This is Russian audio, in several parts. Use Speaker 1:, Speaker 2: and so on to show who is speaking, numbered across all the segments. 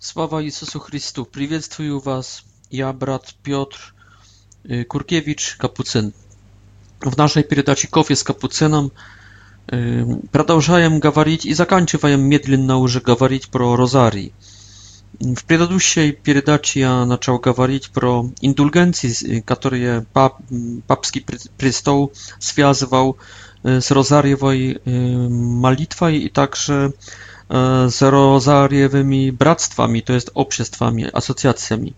Speaker 1: Слава Иисусу Христу! Приветствую вас, я брат Петр Куркевич, Капуцин. В нашей передаче «Кофе с Капуцином» продолжаем говорить и заканчиваем медленно уже говорить про розарий. В предыдущей передаче я начал говорить про индульгенции, которые папский престол связывал с розариевой молитвой и также z rozariowymi bractwami, to jest обществами, asocjacjami.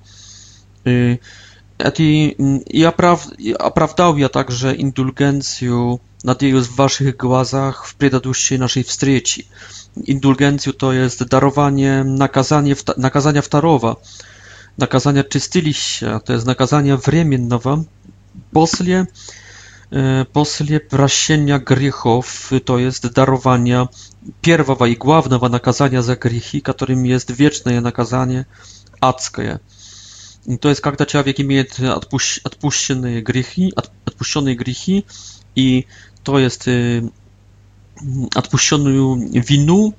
Speaker 1: I оправдал я также индульгенцию, надеюсь, в ваших глазах в предыдущей нашей встрече. Индульгенцию то есть дарование наказания второго, наказания чистилища, то есть наказания временного после прощения грехов, то есть дарования первого и главного наказания за грехи, которым есть вечное наказание адское. То есть, когда человек имеет отпущенные грехи, и то есть отпущенную вину,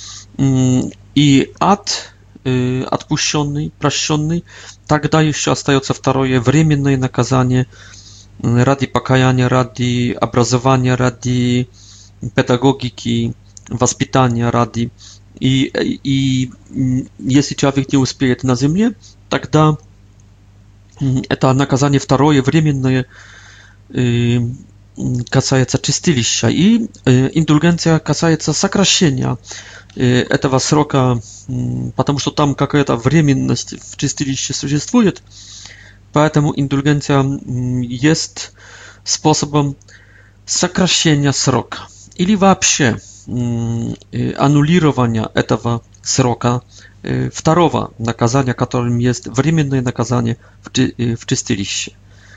Speaker 1: и ад отпущенный, прощенный, тогда еще остается второе временное наказание ради покаяния, ради образования, ради педагогики, воспитания, ради. И если человек не успеет на земле, тогда это наказание второе, временное, касается чистилища. И индульгенция касается сокращения этого срока, потому что там какая-то временность в чистилище существует. Поэтому индульгенция есть способом сокращения срока или вообще аннулирования этого срока второго наказания, которым есть временное наказание в чистилище.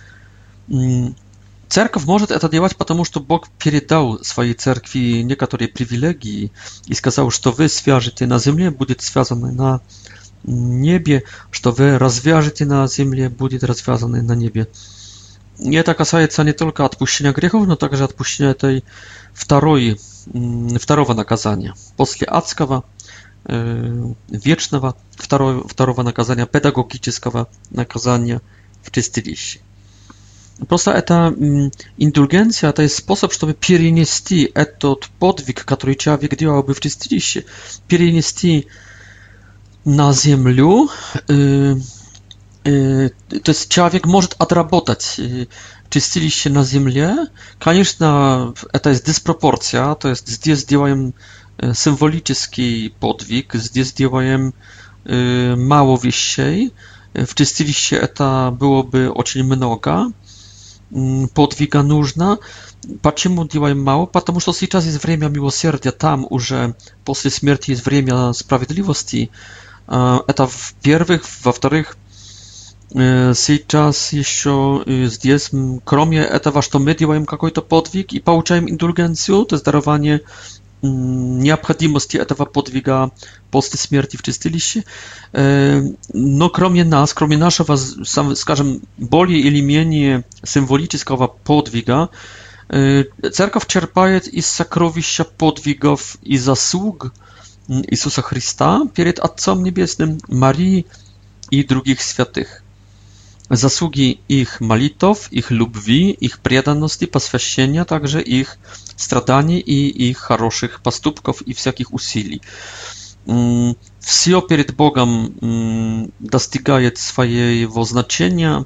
Speaker 1: Церковь может это делать, потому что Бог передал своей церкви некоторые привилегии и сказал, что вы свяжете на земле, будет связано на небе, что вы развяжете на земле, будет развязано на небе. И это касается не только отпущения грехов, но также отпущения этой второго наказания. После адского, вечного второго наказания, педагогического наказания в чистилище. Просто это индульгенция, это способ, чтобы перенести этот подвиг, который человек делал бы в чистилище, перенести на землю, то есть человек может отработать чистилище на земле. Конечно, это есть диспропорция, то есть здесь делаем символический подвиг, здесь делаем мало вещей. В чистилище это было бы очень много подвига нужно. Почему делаем мало? Потому что сейчас есть время милосердия, там уже после смерти есть время справедливости. Это в-первых. Во-вторых, сейчас еще здесь, кроме этого, что мы делаем какой-то подвиг и получаем индульгенцию, то есть дарование необходимости этого подвига после смерти в чистилище, но кроме нас, кроме нашего, скажем, более или менее символического подвига, церковь черпает из сокровища подвигов и заслуг Иисуса Христа перед Отцом Небесным, Марии и других святых. Заслуги их молитв, их любви, их преданности, посвящения, также их страданий и их хороших поступков и всяких усилий. Все перед Богом достигает своего значения,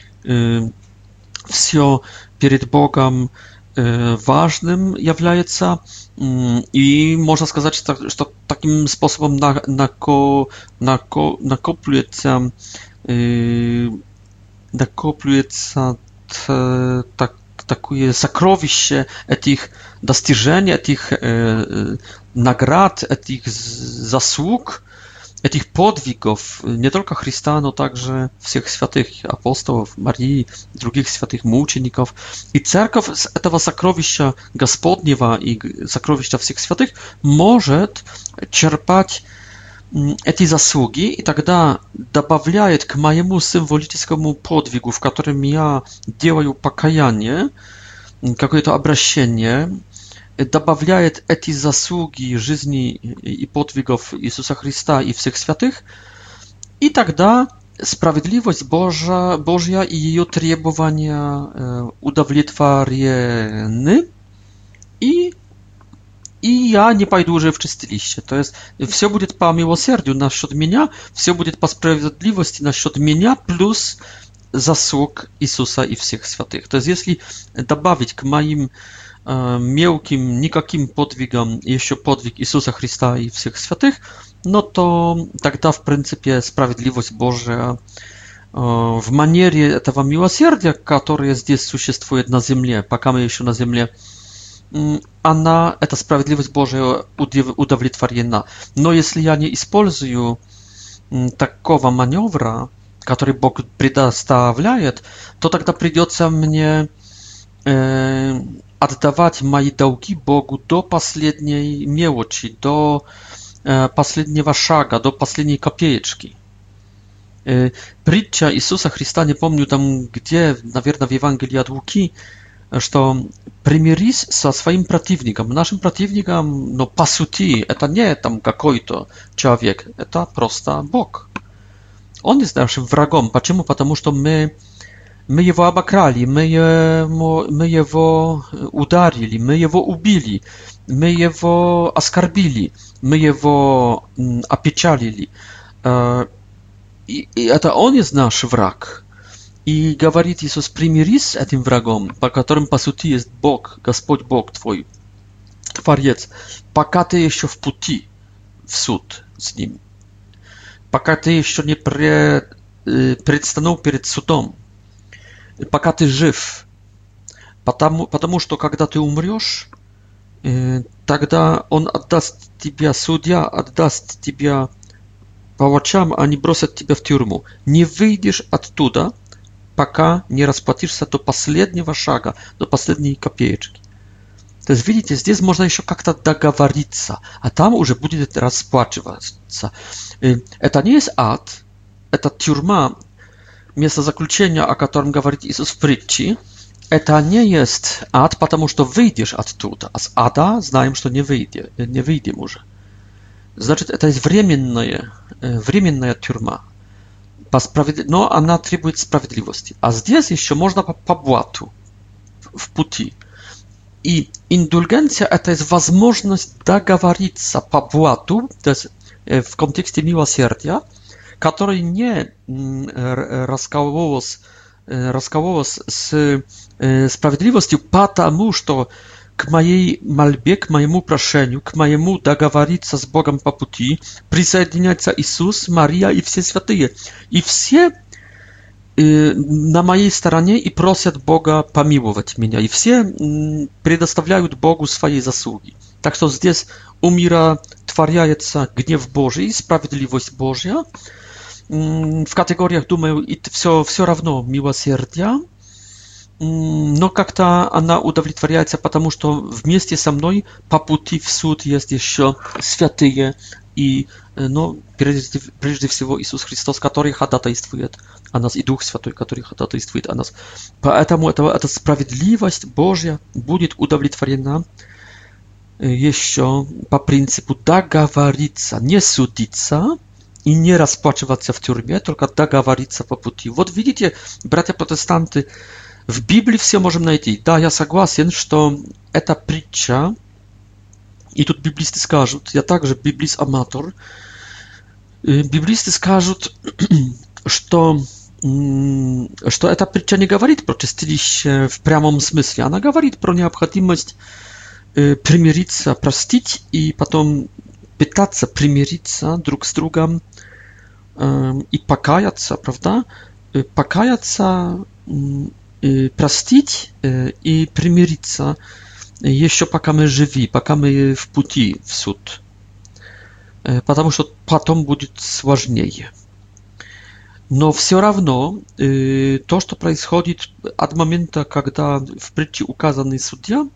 Speaker 1: все перед Богом важным является, и можно сказать, что таким способом накапливается такое сокровище этих достижений, этих наград, этих заслуг, этих подвигов не только Христа, но также всех святых апостолов, Марии, других святых мучеников. И церковь с этого сокровища Господнего и сокровища всех святых может черпать эти заслуги, и тогда добавляет к моему символическому подвигу, в котором я делаю покаяние, какое-то обращение, добавляет эти заслуги жизни и подвигов Иисуса Христа и всех святых И тогда справедливость Божья и ее требования удовлетворены, и я не пойду уже в чистилище. То есть все будет по милосердию насчет меня, все будет по справедливости насчет меня, плюс заслуг Иисуса и всех святых. То есть если добавить к моим мелким, никаким подвигам еще подвиг Иисуса Христа и всех святых, no to тогда, в принципе, справедливость Божия в манере этого милосердия, которое здесь существует на земле, пока мы еще на земле, эта справедливость Божия удовлетворена. Но если я не использую такого маневра, который Бог предоставляет, то тогда придется мне отдавать мои долги Богу до последней мелочи, до последнего шага, до последней копеечки. Притча Иисуса Христа, не помню там где, наверное, в Евангелии от Луки, что примирись со своим противником. Нашим противником, но по сути, это не там какой-то человек, это просто Бог. Он есть нашим врагом. Почему? Потому что мы его обокрали, мы его ударили, мы его убили, мы его оскорбили, мы его опечалили. И это он есть наш враг. И говорит Иисус, примирись с этим врагом, по которым по сути есть Бог, Господь Бог твой, Творец, пока ты еще в пути в суд с ним, пока ты еще не предстанул перед судом, пока ты жив, потому что когда ты умрешь, тогда он отдаст тебя, судья отдаст тебя палачам, они бросят тебя в тюрьму. Не выйдешь оттуда, пока не расплатишься до последнего шага, до последней копеечки. То есть, видите, здесь можно еще как-то договориться, а там уже будет расплачиваться. Это не есть ад, это тюрьма, место заключения, о котором говорит Иисус в притче. Это не есть ад, потому что выйдешь оттуда. А с ада знаем, что не выйдем уже. Значит, это есть временная тюрьма. Но она требует справедливости. А здесь еще можно по блату, в пути. И индульгенция – это есть возможность договориться по блату, то есть в контексте милосердия, который не раскололся с справедливостью, потому что к моей мольбе, к моему прошению, к моему договориться с Богом по пути присоединяются Иисус, Мария и все святые. И все на моей стороне и просят Бога помиловать меня. И все предоставляют Богу свои заслуги. Так что здесь умиротворяется гнев Божий, справедливость Божья. В категориях, думаю, и все равно милосердия. Но как-то она удовлетворяется, потому что вместе со мной по пути в суд есть еще святые и, прежде всего Иисус Христос, который ходатайствует о нас, и Дух Святой, который ходатайствует о нас. Поэтому эта справедливость Божья будет удовлетворена еще по принципу договориться, не судиться и не расплачиваться в тюрьме, только договориться по пути. Вот видите, братья-протестанты, в Библии все можем найти. Да, я согласен, что это притча, и тут библисты скажут, я также библист-аматор, библисты скажут, что эта притча не говорит про чистилище в прямом смысле, она говорит про необходимость примириться, простить и потом пытаться примириться друг с другом и покаяться, правда? Покаяться, простить и примириться еще пока мы живы, пока мы в пути в суд, потому что потом будет сложнее. Но все равно то, что происходит от момента, когда в притче указанный судья,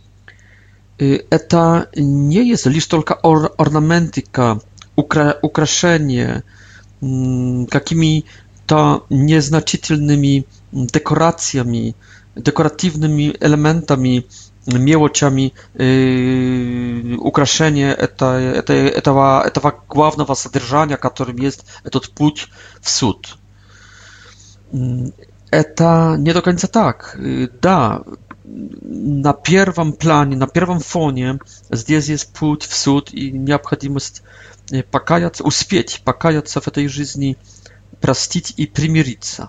Speaker 1: это не есть лишь только орнаментика, украшение какими-то незначительными декорациями, декоративными элементами мелочами украшения этого главного содержания, которым есть этот путь в суд. Это не до конца так. Да, на первом плане, на первом фоне здесь есть путь в суд и необходимость покаяться, успеть покаяться в этой жизни, простить и примириться.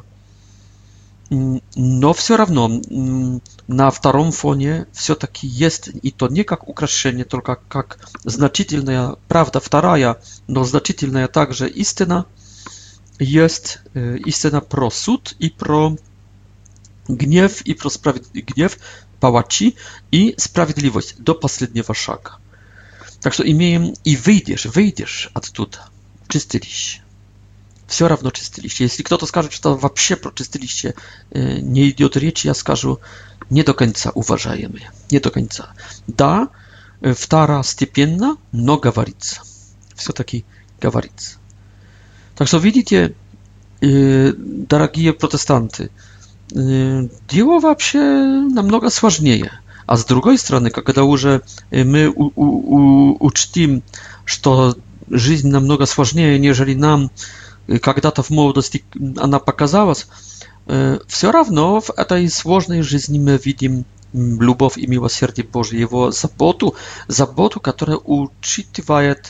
Speaker 1: Но все равно на втором фоне все-таки есть, и то не как украшение, только как значительная, правда вторая, но значительная также истина, есть истина про суд и про гнев, и про гнев палачи и справедливость до последнего шага. Так что имеем и выйдешь оттуда в чистилище. Все равно чистилище. Если кто-то скажет, что вообще про чистилище не идет речь, я скажу, не до конца, уважаемые, не до конца. Да, второстепенно, но говорится. Все-таки говорится. Так что видите, дорогие протестанты, дело вообще намного сложнее. А с другой стороны, когда уже мы учтим, что жизнь намного сложнее, нежели нам когда-то в молодости она показалась, все равно в этой сложной жизни мы видим любовь и милосердие Божие, его заботу, которая учитывает,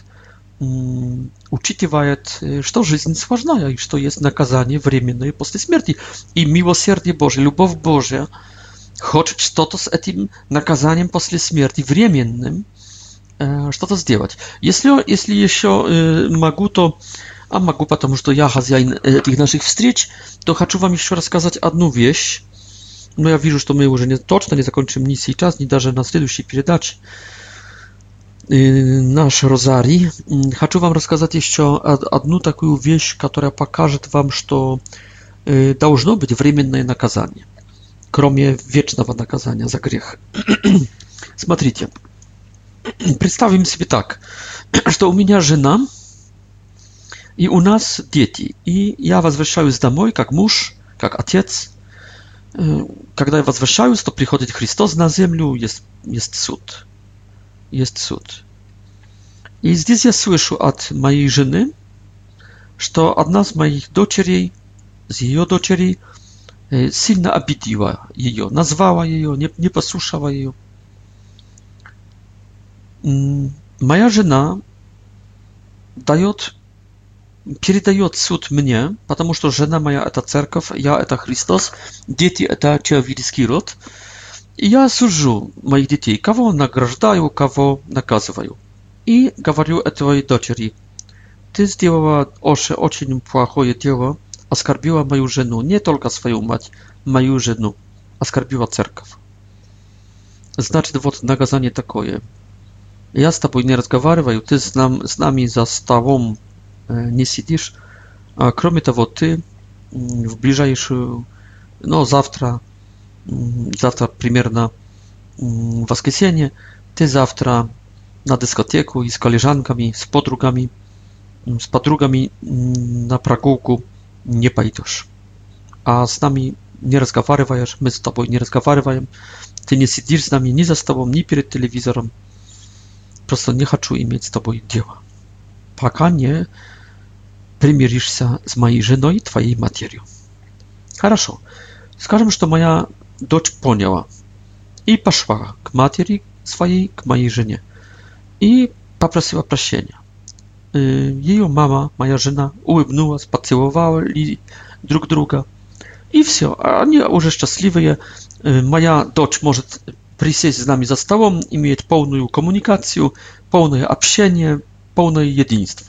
Speaker 1: что жизнь сложная и что есть наказание временное после смерти. И милосердие Божие, любовь Божия хочет что-то с этим наказанием после смерти временным, что-то сделать. Если еще могу, то могу, потому что я хозяин этих наших встреч, то хочу вам еще рассказать одну вещь. Но я вижу, что мы уже точно не закончим ни сейчас, ни даже на следующей передаче. Наш розарий. Хочу вам рассказать еще одну такую вещь, которая покажет вам, что должно быть временное наказание, кроме вечного наказания за грех. Смотрите, представим себе так, что у меня жена, и у нас дети, и я возвращаюсь домой как муж, как отец. Когда я возвращаюсь, то приходит Христос на землю, есть суд. Есть суд. И здесь я слышу от моей жены, что одна из моих дочерей, из ее дочерей, сильно обидела ее, назвала ее, не послушала ее. Моя жена передает суд мне, потому что жена моя это церковь, я это Христос, дети это человеческий род. И я сужу моих детей, кого награждаю, кого наказываю. И говорю этой дочери: ты сделала очень плохое дело, оскорбила мою жену, не только свою мать, мою жену, оскорбила церковь. Значит, вот наказание такое. Я с тобой не разговариваю, ты с нами за столом не сидишь. Кроме того, ты в ближайшую, завтра примерно в воскресенье, ты завтра на дискотеку и с коллежанками, с подругами на прогулку не пойдешь. А с нами не разговариваешь, мы с тобой не разговариваем, ты не сидишь с нами ни за столом, ни перед телевизором. Просто не хочу иметь с тобой дело, пока не примиришься с моей женой, твоей матерью. Хорошо. Скажем, что моя дочь поняла и пошла к матери своей, к моей жене, и попросила прощения. Ее мама, моя жена, улыбнулась, поцеловали друг друга, и все. Они уже счастливые. Моя дочь может присесть с нами за столом, иметь полную коммуникацию, полное общение, полное единство.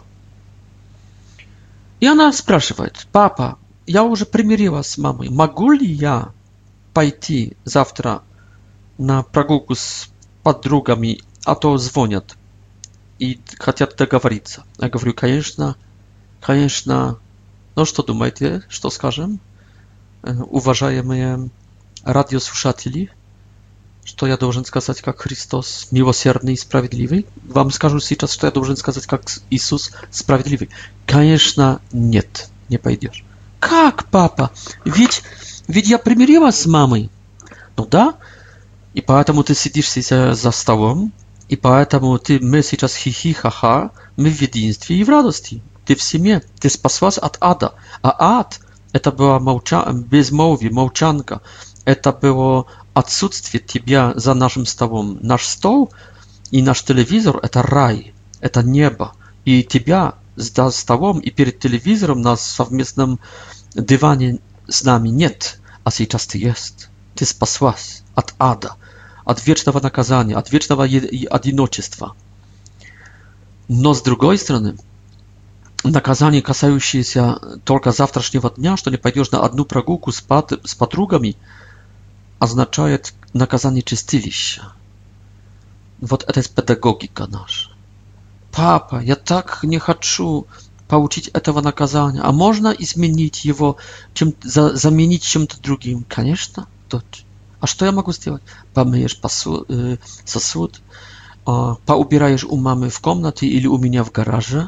Speaker 1: И она спрашивает: папа, я уже примирилась с мамой, могу ли я пойти завтра на прогулку с подругами, а то звонят и хотят договориться? Я говорю: конечно. Ну что думаете, что скажем, уважаемые радиослушатели? Что я должен сказать как Христос, милосердный и справедливый? Вам скажу сейчас, что я должен сказать как Иисус, справедливый. Конечно, нет, не пойдешь. Как, папа? Ведь я примирилась с мамой. Ну да, И поэтому ты сидишь сейчас за столом, и поэтому мы сейчас хихи-ха-ха, мы в единстве и в радости. Ты в семье, ты спаслась от ада. А ад — это было безмолвие, молчанка. Это было отсутствие тебя за нашим столом. Наш стол и наш телевизор — это рай, это небо. И тебя за столом и перед телевизором на совместном диване с нами нет, а сейчас ты есть. Ты спаслась от ада, от вечного наказания, от вечного одиночества. Но с другой стороны, наказание, касающееся только завтрашнего дня, что не пойдешь на одну прогулку с подругами, означает наказание чистилища. Вот это есть педагогика наша. Папа, я так не хочу получить этого наказания. А можно изменить его, заменить чем-то другим? Конечно, дочь. А что я могу сделать? Помыешь сосуд, поубираешь у мамы в комнате или у меня в гараже?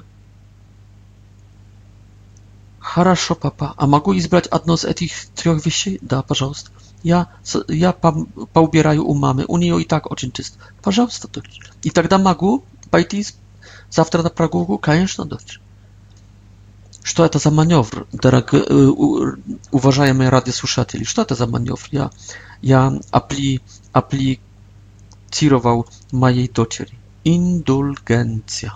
Speaker 1: Хорошо, папа. А могу избрать одно из этих трех вещей? Да, пожалуйста. Я поубираю у мамы. У нее и так очень чисто. Пожалуйста, дочь. И тогда могу пойти завтра на прогулку? Конечно, дочь. Что это за маневр, уважаемые радиослушатели? Что это за маневр? Я апплицировал моей дочери. Индульгенция.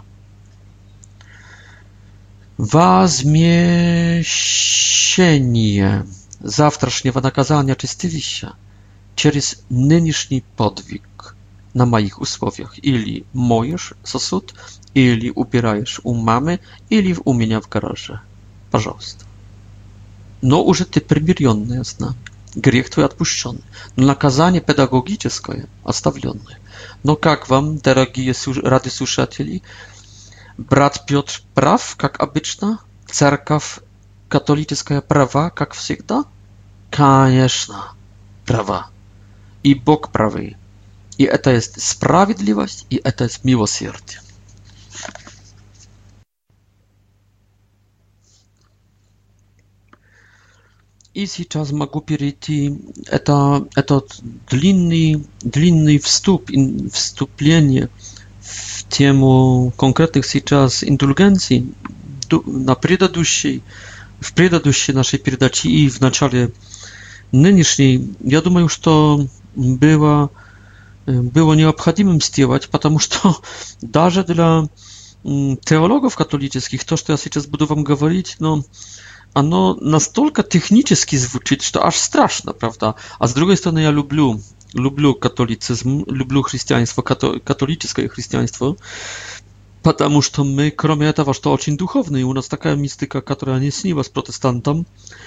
Speaker 1: Возмещение завтрашнего наказания чистилища через нынешний подвиг на моих условиях. Или моешь сосуд, или убираешь у мамы, или у меня в гараже. Пожалуйста. Но уже ты примиренная с нами. Грех твой отпущенный. Но наказание педагогическое оставленное. Но как вам, дорогие радиослушатели, брат Петр прав, как обычно? Церковь католическая права, как всегда? Конечно, права. И Бог правый. И это есть справедливость, и это есть милосердие. И сейчас могу перейти, этот длинный вступление в тему конкретных сейчас индульгенций в предыдущей нашей передаче и в начале нынешней. Я думаю, что было необходимым сделать, потому что даже для теологов католических то, что я сейчас буду вам говорить, но оно настолько технически звучит, что аж страшно, правда? А с другой стороны, я люблю католицизм, люблю христианство, католическое христианство, потому что мы, кроме этого, что очень духовные, у нас такая мистика, которая не снилась протестантам,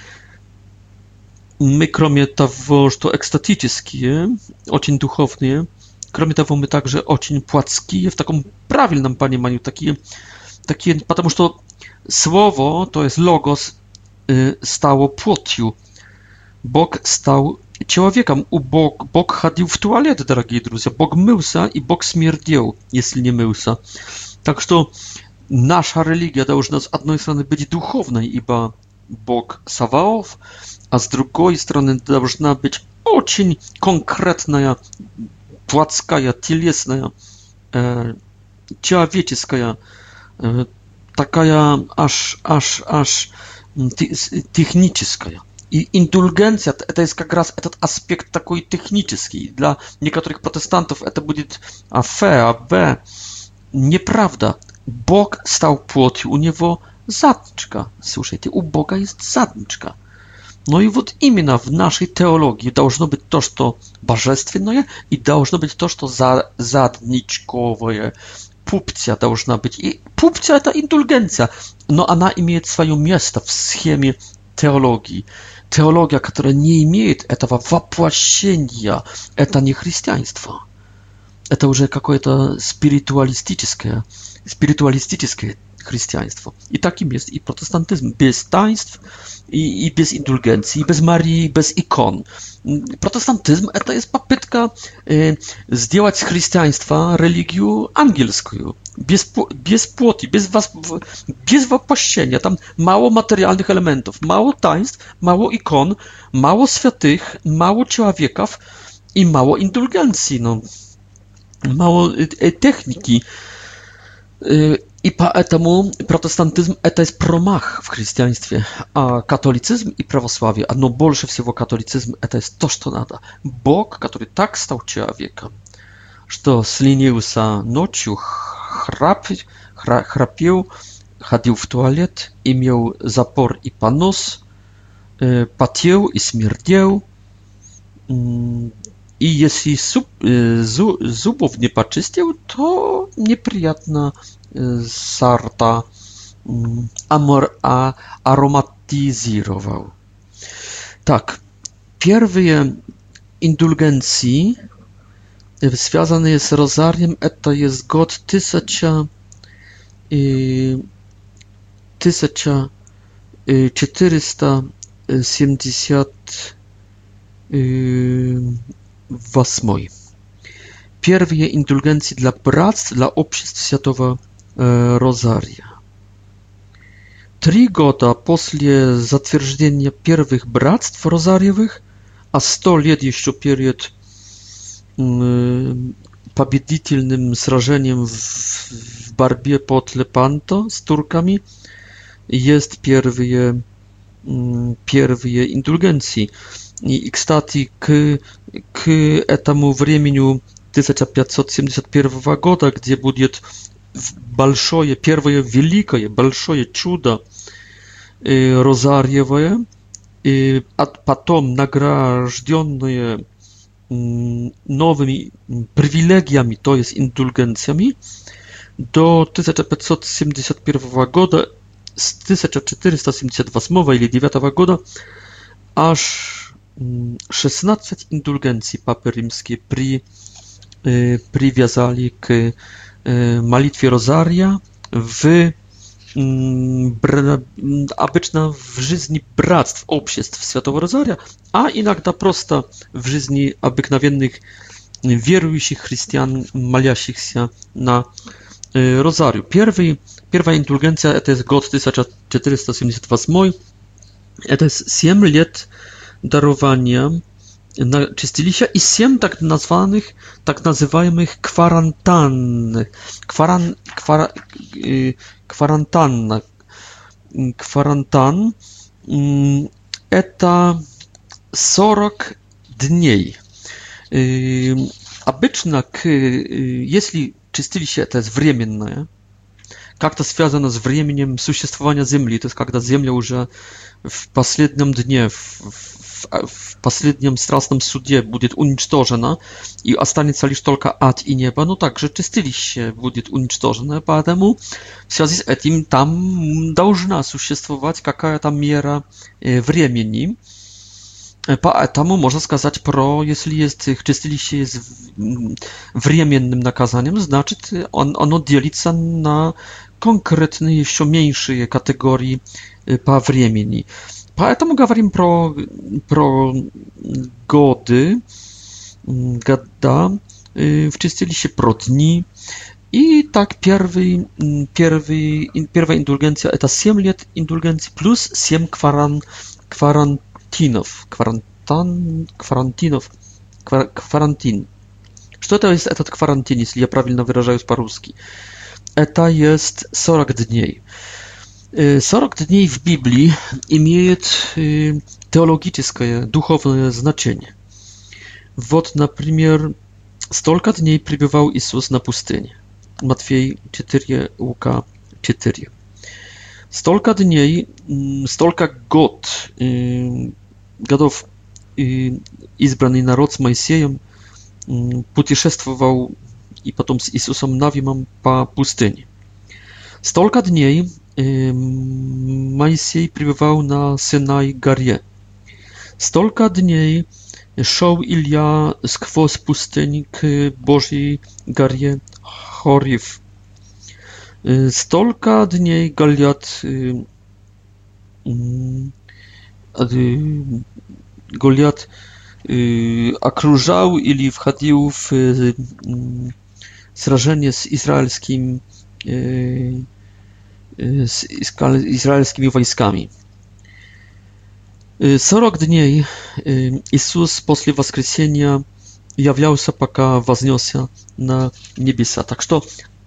Speaker 1: мы, кроме того, что экстатические, очень духовные, кроме того, мы также очень плотские, в таком правильном понимании, такие, потому что Słowo, to jest logos, stało płotью. Bóg stał człowiekiem. Bóg chodził w туалет, дорогие друзья. Бог мылся, и Бог смердел, если не мылся. Так что наша религия должна с одной стороны быть духовной, ибо Бог Саваоф, а с другой стороны должна быть очень конкретная, плотская, телесная, человеческая, такая аж техническая. И индульгенция — это есть как раз этот аспект такой технический. Для некоторых протестантов это будет б. Неправда. Бог стал плотью, у него задничка. Слушайте, у Бога есть задничка. Но и вот именно в нашей теологии должно быть то, что божественное, и должно быть то, что задничковое. Пупция должна быть. И пупция — это индульгенция, но она имеет свое место в схеме теологии. Теология, которая не имеет этого воплощения, это не христианство. Это уже какое-то спиритуалистическое христианство. И таким есть и протестантизм. Без таинств, и без индульгенции, без Марии, без икон. Протестантизм — это есть попытка сделать христианство религию ангельскую. Без плоти, без воплощения. Там мало материальных элементов, мало таинств, мало икон, мало святых, мало человеков. i mało indulgencji, no, mało techniki. I поэтому протестантизм это есть промах в христианстве, а католицизм и православие, но больше всего католицизм это есть то, что надо. Бог, который так стал человеком, что сленился ночью, храпел, ходил в туалет, имел запор и понос, потел и смердел, и если зубов не почистил, то неприятно сарта ароматизировал. Так, первые индульгенции, связанные с розарием, это есть год 1478. Первые индульгенции для братств, для обществ Святого Розария. 3 года после затверждения первых братств розарьевых, а 100 лет еще перед победительным сражением в борьбе под Лепанто с турками, есть первые индульгенции. И, кстати, к этому времени 1571 года, где будет большое, первое великое, большое чудо розарьевое, а потом награжденное новыми привилегиями, то есть индульгенциями, до 1571 года, с 1478 или 9 года, аж 16 индульгенций Папы Римские привязали к молитве Розария обычно в жизни братств, обществ Святого Розария, а иногда просто в жизни обыкновенных верующих христиан, молящихся на Розарию. Первая индульгенция, это есть год 1478, это 7 лет дарования на чистилища и 7 так называемых кварантан. Кварантан это 40 дней. Обычно, если чистилище это временное, как-то связано с временем существования Земли, то есть когда Земля уже в последнем дне, в последнем страстном суде будет уничтожена и останется лишь только ад и небо, но также чистилище будет уничтожено, поэтому в связи с этим там должна существовать какая-то мера времени. Поэтому можно сказать если есть чистилище есть временным наказанием, значит оно делится на конкретные еще меньшие категории по времени. Поэтому говорим про года в чистилище, про дни. И так первая индульгенция это 7 лет индульгенции плюс 7 кварантинов. Кварантин. Что это есть этот кварантин, если я правильно выражаюсь по-русски? Это есть 40 дней. 40 дней в Библии имеет теологическое, духовное значение. Вот, например, столько дней пребывал Иисус на пустыне. Матфей 4, Лука 4. Столько дней, столько годов избранный народ с Моисеем путешествовал и потом с Иисусом Навином по пустыне. Столько дней Моисей пребывал на Синай горе. Столько дней шел Илья сквозь пустынь к Божьей горе Хорив. Столько дней Голиат окружал или входил в сражение с израильскими войсками. 40 дней Иисус после воскресения являлся, пока вознесся на небеса. Так что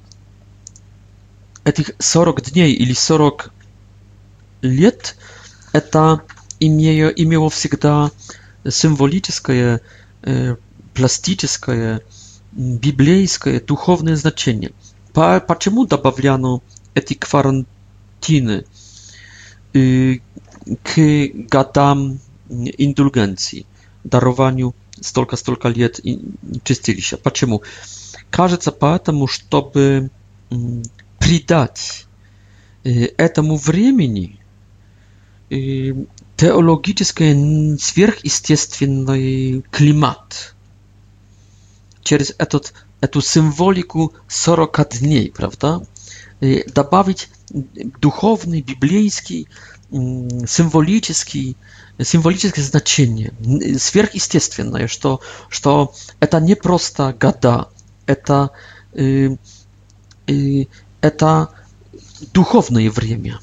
Speaker 1: этих 40 дней или 40 лет это имело всегда символическое, пластическое, библейское, духовное значение. Почему добавляно эти кварантины к годам индульгенции, дарованию столько лет чистилища? Почему? Кажется, поэтому, чтобы придать этому времени теологический сверхъестественный климат через эту символику 40 дней, правда? Добавить духовный, библейский, символическое значение, сверхъестественное, что это не просто года, это духовное время.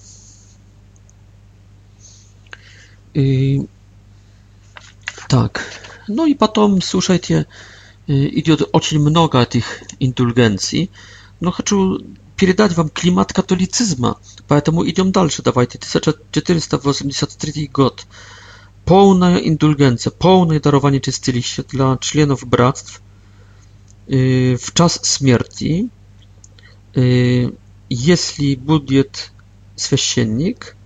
Speaker 1: Так, ну и потом, слушайте, идет очень много этих индульгенций, но хочу передать вам климат католицизма, поэтому идем дальше. Давайте, 1483 год. Полная индульгенция, полное дарование чистилища для членов братств в час смерти, если будет священник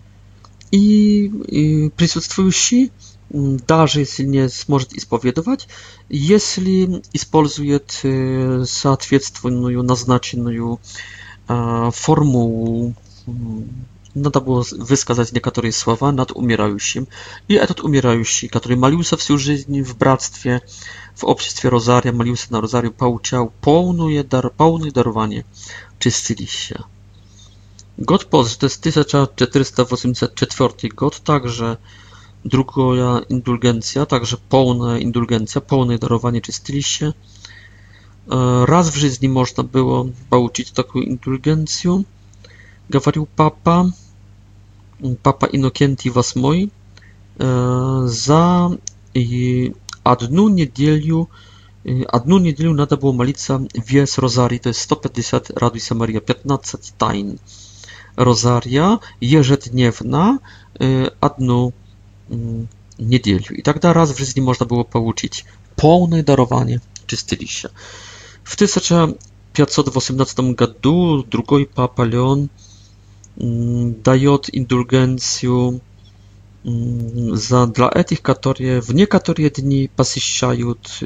Speaker 1: и присутствующий, даже если не сможет исповедовать, если использует соответственную назначенную форму, надо было высказать некоторые слова над умирающим, и этот умирающий, который молился всю жизнь в братстве, в обществе Розария, молился на Розарию, получал полное дарование чистилища. Год позже, to jest 1484 год, также другая индульгенция, также полная индульгенция, полное дарование чистилища. Раз в жизни можно было получить такую индульгенцию, говорил папа Иннокентий VIII, за одну неделю надо было молиться весь розарий, то есть 150 «Радуйся, Мария», 15 тайн розария ежедневно одну неделю. И тогда раз в жизни можно было получить полное дарование чистилища. В 1518 году другой папа Леон дает индульгенцию для этих, которые в некоторые дни посещают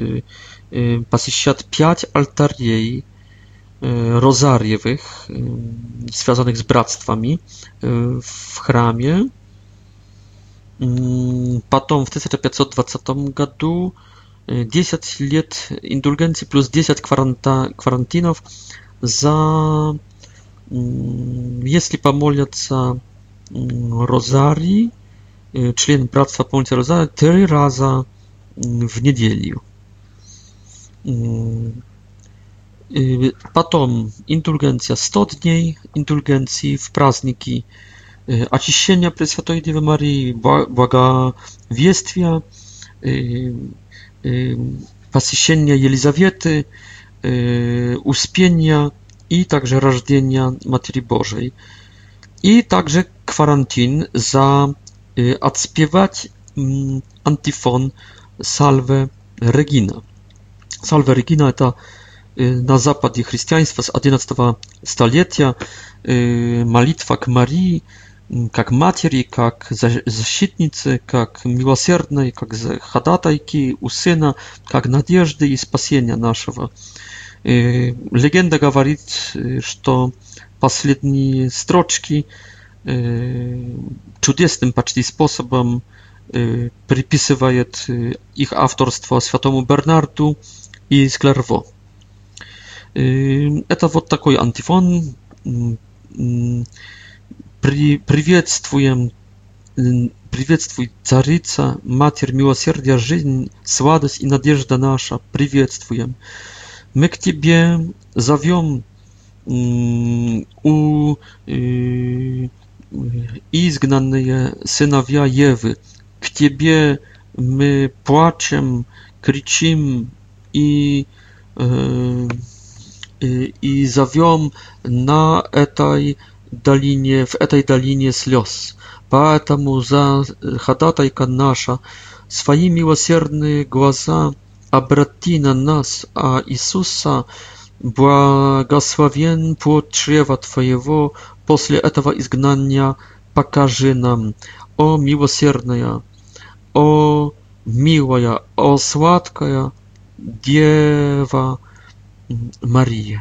Speaker 1: 5 алтарей розарьевых, связанных с братствами в храме. Потом в 1520 году 10 лет индульгенции плюс 10 кварантинов за, если помолятся розарий, член братства помолится розарий 3 раза в неделю. Потом индульгенция 100 дней индульгенции в праздники очищения Пресвятой Девы Марии, благовествия, посещения Елизаветы, Успения и также рождения Матери Божией. И также кварантин за отспевать антифон Salve Regina. Salve Regina это на западе христианства с 11 столетия молитва к Марии, как матери, как защитницы, как милосердной, как ходатайки у Сына, как надежды и спасения нашего. Легенда говорит, что последние строчки чудесным почти способом приписывает их авторство святому Бернарду из Клерво. Это вот такой антифон. Приветствуй, Царица, Матерь милосердия, жизнь, сладость и надежда наша, приветствуем. Мы к Тебе зовем изгнанные сыновья Евы. К Тебе мы плачем, кричим, и зовем на этой долине, в этой долине слез. Поэтому за ходатайка наша, свои милосердные глаза обрати на нас, а Иисуса, благословен плод чрева Твоего, после этого изгнания покажи нам, о милосердная, о милая, о сладкая Дева Мария.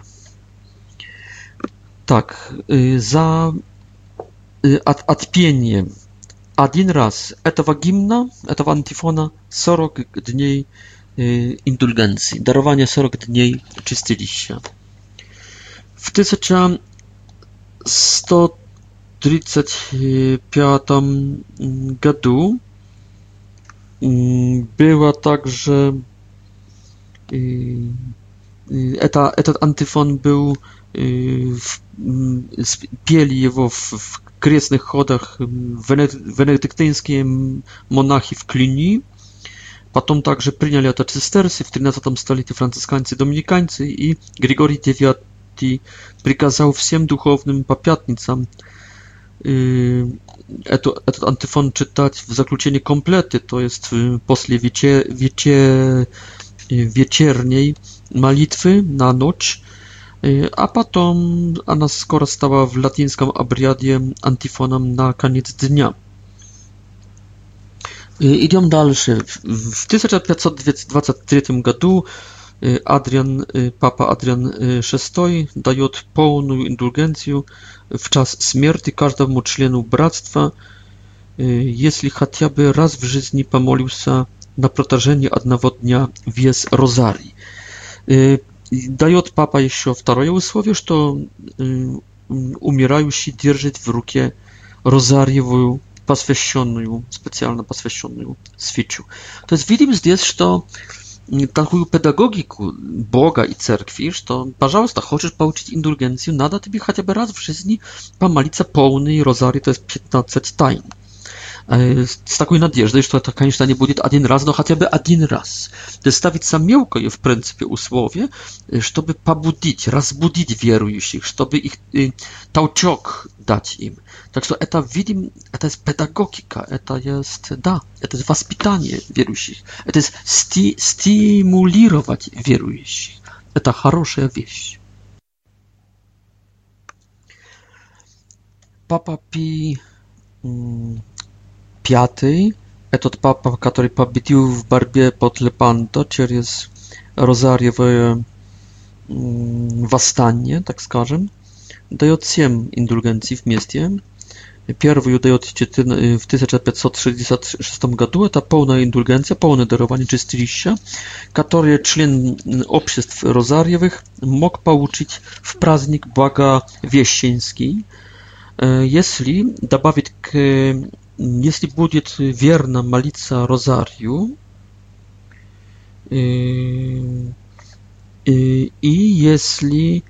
Speaker 1: Так, за отпение один раз этого гимна, этого антифона 40 дней индульгенции, дарование 40 дней чистилища. В 1135 году было также этот антифон был пели его в крестных ходах венедиктинские монахи в Клюни. Потом также приняли это цистерцы в 13 столетии францисканцы и доминиканцы, и Григорий IX приказал всем духовным по пятницам этот антифон читать в заключении комплеты, то есть после вечерней молитвы на ночь, а потом она скоро стала в латинском обряде антифоном на конец дня. Идем дальше. В 1523 году Папа Адриан VI дает полную индульгенцию в час смерти каждому члену братства, если хотя бы раз в жизни помолился на протяжении одного дня весь розарий. Дает папа еще второе условие, что умирающий держит в руке розариевую посвященную, специально посвященную свечу. То есть видим здесь, что такую педагогику Бога и Церкви, что, пожалуйста, хочешь получить индульгенцию, надо тебе хотя бы раз в жизни помолиться полный розарий, то есть 15 тайн. С такой надеждой, что это, конечно, не будет один раз, но хотя бы один раз. То есть ставится мелкое, в принципе, условие, чтобы побудить, разбудить верующих, чтобы их толчок дать им. Так что это, видим, это есть педагогика, это есть, да, это есть воспитание верующих, это есть стимулировать верующих. Это хорошая вещь. Папа Пий V, этот папа, который победил в борьбе под Лепанто через розариевое восстание, так скажем, дает 7 индульгенций вместе. Первую дает в 1566 году, это полная индульгенция, полное дарование чистилища, которое член обществ розариевых мог получить в праздник Благовещенский, если добавить если будет верно молиться розарию, и если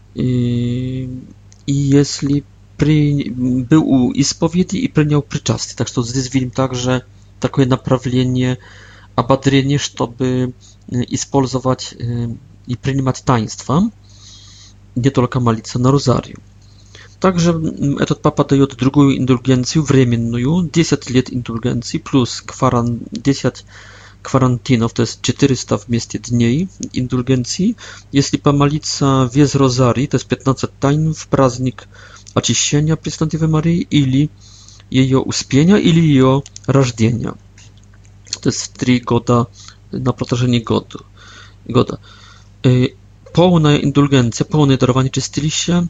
Speaker 1: был у исповеди и принял причастие. Так что здесь видим также такое направление ободрения, чтобы использовать и принимать таинства, не только молиться на розарию. Также этот папа дает другую индульгенцию, временную, 10 лет индульгенции, плюс 10 кварантинов, то есть 400 вместе дней индульгенции, если помолиться весь розарий, то есть 15 тайн в праздник очищения Пресной Девы Марии, или ее успения, или ее рождения. То есть 3 года на протяжении года. Полная индульгенция, полное дарование чистилища.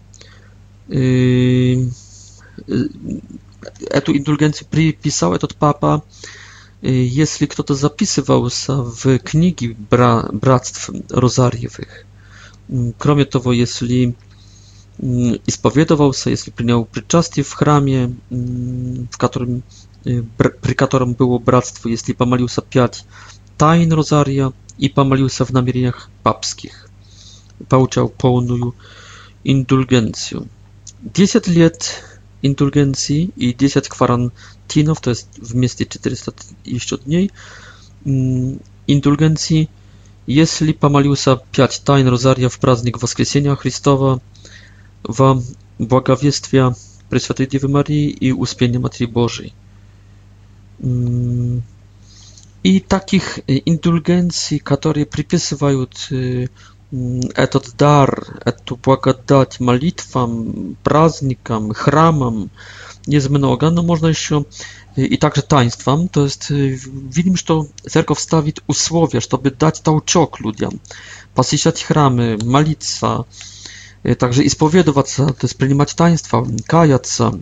Speaker 1: Эту индульгенцию приписал этот папа, если кто-то записывался в книги братств розариевых. Кроме того, если исповедовался, если принял причастие в храме, при котором было братство, если помолился 5 тайн розария и помолился в намерениях папских, получал полную индульгенцию. 10 лет индульгенции и 10 кварантинов, то есть вместе 400 еще дней индульгенции, если помолился 5 тайн Розария в праздник Воскресения Христова во благовествие Пресвятой Девы Марии и Успения Матери Божией. И таких индульгенций, которые приписывают этот дар, эту благодать молитвам, праздникам, храмам, есть много, но можно еще и также таинствам. То есть видим, что церковь ставит условия, чтобы дать толчок людям, посещать храмы, молиться, также исповедоваться, то есть принимать таинства, каяться.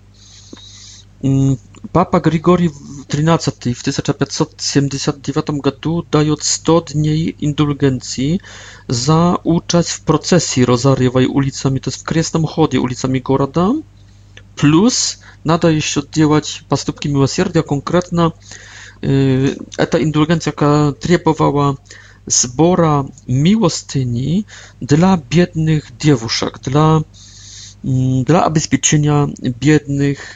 Speaker 1: Папа Григорий XIII в 1579 году дает 100 дней индульгенции за участь в процессии Розарьевой улицами, то есть в крестном ходе улицами города. Плюс надо еще делать поступки милосердия. Конкретно эта индульгенция требовала сбора милостыни для бедных девушек, для обеспечения бедных,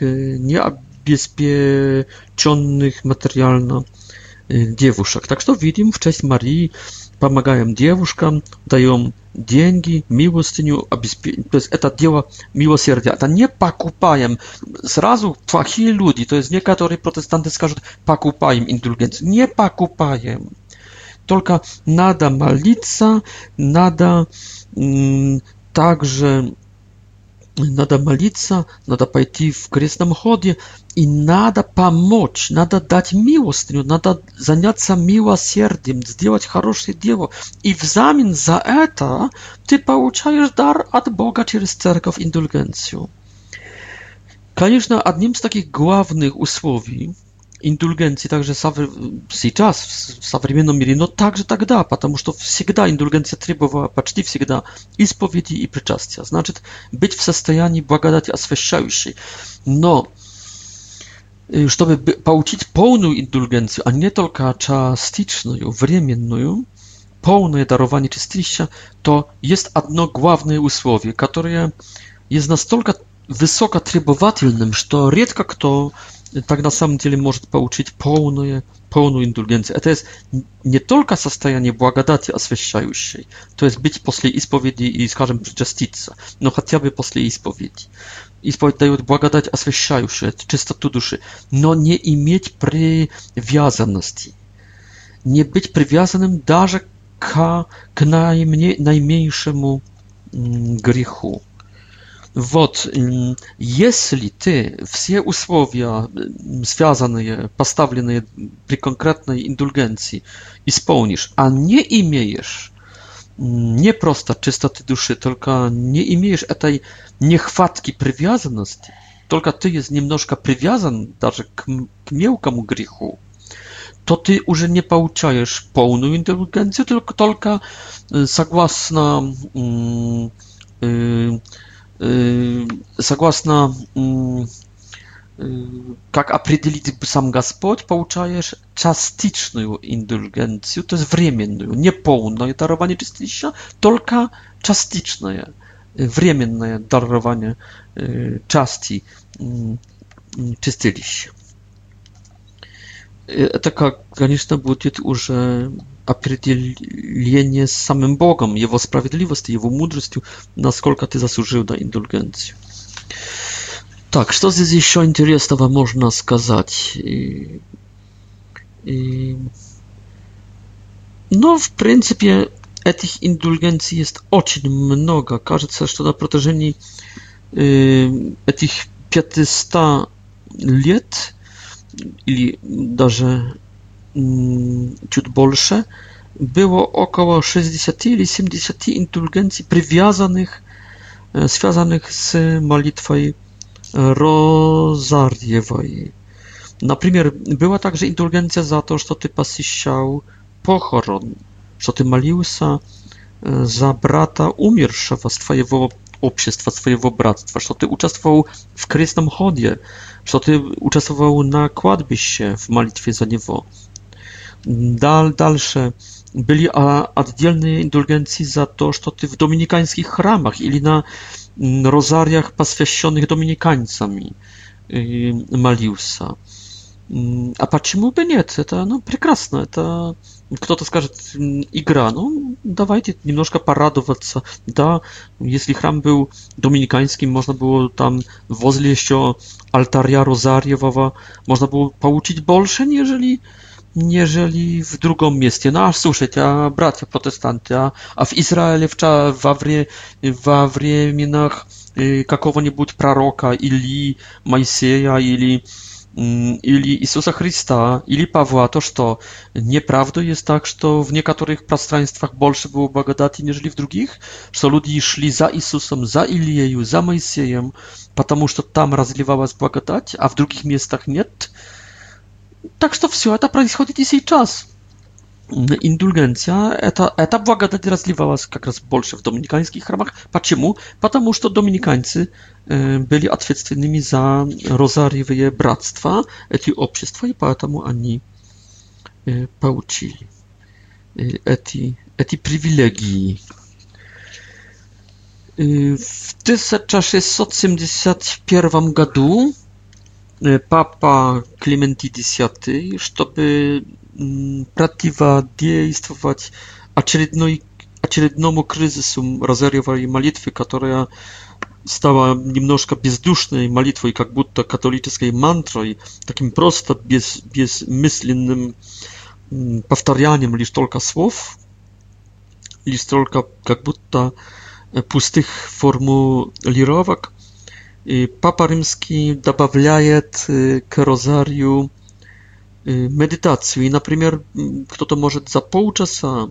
Speaker 1: необеспеченных материально девушек. Так что видим, в честь Марии помогаем девушкам, даем деньги, милостыню, то есть это дело милосердия. Это не покупаем. Сразу плохие люди, то есть некоторые протестанты скажут, покупаем индульгенцию. Не покупаем. Только надо молиться, надо также надо пойти в крестном ходе, и надо помочь, надо дать милостыню, надо заняться милосердием, сделать хорошее дело. И взамен за это ты получаешь дар от Бога через церковь, индульгенцию. Конечно, одним из таких главных условий индульгенции также сейчас, в современном мире, но также тогда, потому что всегда индульгенция требовала, почти всегда, исповеди и причастия. Значит, быть в состоянии благодати освящающей. Но, чтобы получить полную индульгенцию, а не только частичную, временную, полное дарование чистилища, то есть одно главное условие, которое есть настолько высокотребовательным, что редко кто так на самом деле может получить полную индульгенцию. Это есть не только состояние благодати освящающей, то есть быть после исповеди и, скажем, причаститься, но хотя бы после исповеди. Исповедь дает благодать освящающую, чистоту души, но не иметь привязанности, не быть привязанным даже к наименьшему греху. Вот, если ты все условия, связанные, поставленные при конкретной индульгенции, исполнишь, а не имеешь не просто чистоты души, только не имеешь этой нехватки привязанности, только ты есть немножко привязан даже к мелкому греху, то ты уже не получаешь полную индульгенцию, только согласно как определит сам Господь, получаешь частичную индульгенцию, то есть временную, не полное дарование чистилища, только частичное, временное дарование части чистилища. Это, конечно, будет уже определение с самым Богом, Его справедливостью, Его мудростью, насколько ты заслужил на индульгенцию. Так, что здесь еще интересного можно сказать? Ну, в принципе, этих индульгенций есть очень много. Кажется, что на протяжении этих 500 лет или даже чуть больше, było około 60 или 70 индульгенций, привязанных, связанных с молитвой Розарьевой. Например, była także индульгенция за то, что ты посещал похорон, что ты молился за брата умершего с твоего общества, своего братства, что ты участвовал в крестном ходе, что ты участвовал на кладбище в молитве за него. Дальше были отдельные индульгенции за то, что ты в доминиканских храмах или на розариях, посвященных доминиканцами, молился. А почему бы нет? Это прекрасно, это кто-то скажет, игра, ну, давайте немножко порадоваться, да, если храм был доминиканским, можно было там возле еще алтаря Розарьевого, можно было получить больше, нежели в другом месте. Ну, а слушайте, а братья протестанты, а в Израиле во временах какого-нибудь пророка, или Моисея, или Иисуса Христа, или Павła, to что, nieprawdą jest tak, что w niektórych пространствах больше było благодати, нежели в других, что люди шли за Иисусом, за Илией, за Моисеем, потому что там разливалась благодать, а в других местах нет. Так что все это происходит и сейчас. Индульгенция, эта благодать разливалась как раз больше в доминиканских храмах. Почему? Потому что доминиканцы были ответственными за розариевые братства, эти общества, и поэтому они получили эти привилегии. В 1671 году Papa Климентий X, чтобы противодействовать очередному кризису розариевой молитвы, которая стала немножко бездушной молитвой, как будто католической мантрой, таким просто бессмысленным повторянием лишь только слов, лишь только как будто пустых формулировок. И Папа Римский добавляет к розарию медитацию. И, например, кто-то может за полчаса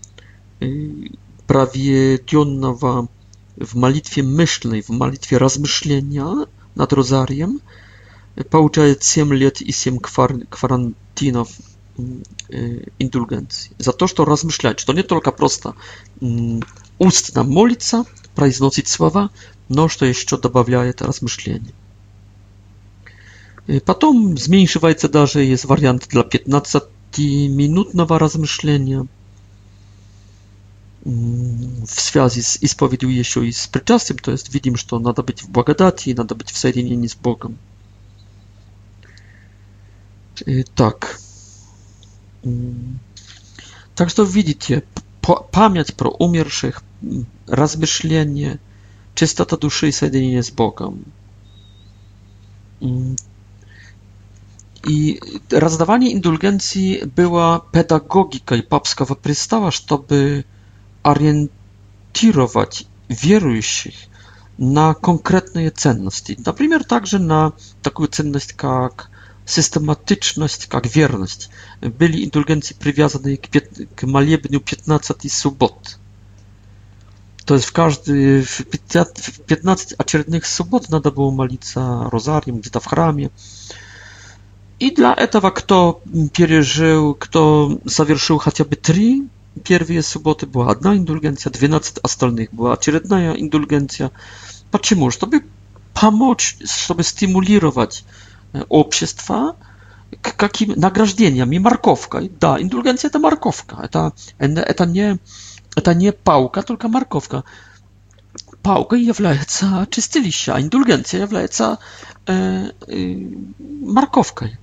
Speaker 1: проведенного в молитве мысленной, в молитве размышления над розарием, получает 7 лет и 7 кварантинов индульгенции. За то, что размышлять, что не только просто устно молиться, произносить слова, но что еще добавляет размышления. Потом зменшивается даже, есть вариант для 15-минутного размышления в связи с исповедью еще и с причастием, то есть видим, что надо быть в благодати, надо быть в соединении с Богом. Так что видите, память про умерших, размышления, czystoта души и соединение с Богом. И раздавание индульгенции было педагогикой папского престола, чтобы ориентировать верующих на конкретные ценности. Например, также на такую ценность, как systematyčność, как верность. Были индульгенции привязаны к молебню 15 суббот. То есть в 15 очередных суббот надо было молиться розарием где-то в храме. И для этого, кто совершил хотя бы 3 первые субботы, была одна индульгенция, 12 остальных была очередная индульгенция. Почему? Чтобы помочь, чтобы стимулировать общество каким награждением и морковкой. Да, индульгенция это морковка. Это не палка, только морковка. Палкой является чистилище, а индульгенция является морковкой.